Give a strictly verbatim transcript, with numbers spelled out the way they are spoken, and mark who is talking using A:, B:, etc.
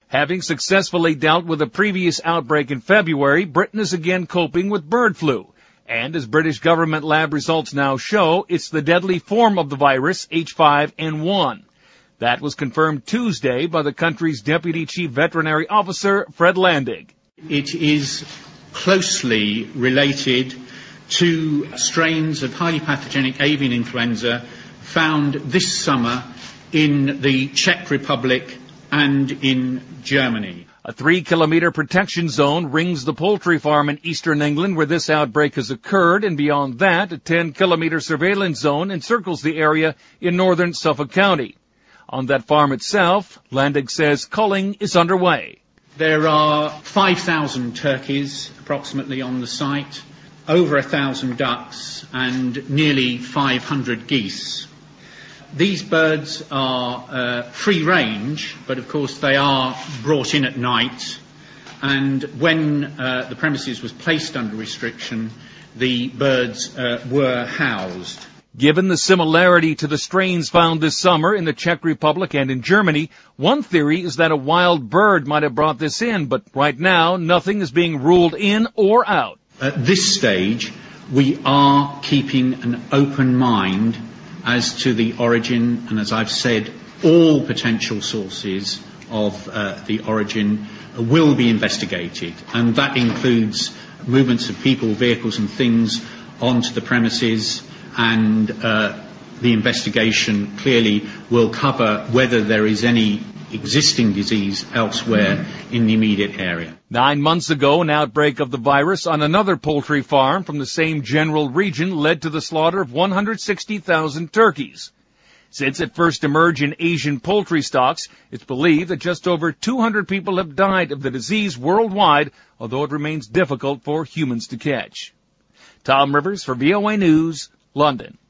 A: Having successfully dealt with a previous outbreak in February, Britain is again coping with bird flu. And as British government lab results now show, it's the deadly form of the virus, H five N one. That was confirmed Tuesday by the country's Deputy Chief Veterinary Officer, Fred Landig.
B: It is closely related to strains of highly pathogenic avian influenza found this summer in the Czech Republic and in Germany.
A: A three-kilometer protection zone rings the poultry farm in eastern England where this outbreak has occurred, and beyond that, a ten-kilometer surveillance zone encircles the area in northern Suffolk County. On that farm itself, Landig says culling is underway.
B: There are five thousand turkeys approximately on the site, over one thousand ducks, and nearly five hundred geese. These birds are uh, free range, but of course they are brought in at night, and when uh, the premises was placed under restriction, the birds uh, were housed.
A: Given the similarity to the strains found this summer in the Czech Republic and in Germany, one theory is that a wild bird might have brought this in, but right now nothing is being ruled in or out.
B: At this stage, we are keeping an open mind as to the origin, and as I've said, all potential sources of uh, the origin will be investigated, and that includes movements of people, vehicles and things onto the premises, and uh, the investigation clearly will cover whether there is any existing disease elsewhere in the immediate area.
A: Nine months ago, an outbreak of the virus on another poultry farm from the same general region led to the slaughter of one hundred sixty thousand turkeys. Since it first emerged in Asian poultry stocks, it's believed that just over two hundred people have died of the disease worldwide, although it remains difficult for humans to catch. Tom Rivers for V O A News, London.